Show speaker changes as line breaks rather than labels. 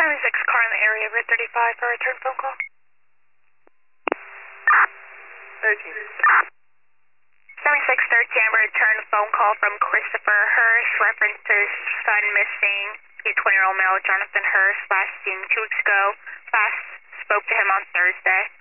76 car in the area, Route 35 for a return phone call.
13.
7613, I'm return a phone call from Christopher Hurst, references son missing, a 20-year-old male, Jonathan Hurst, last seen 2 weeks ago. Last spoke to him on Thursday.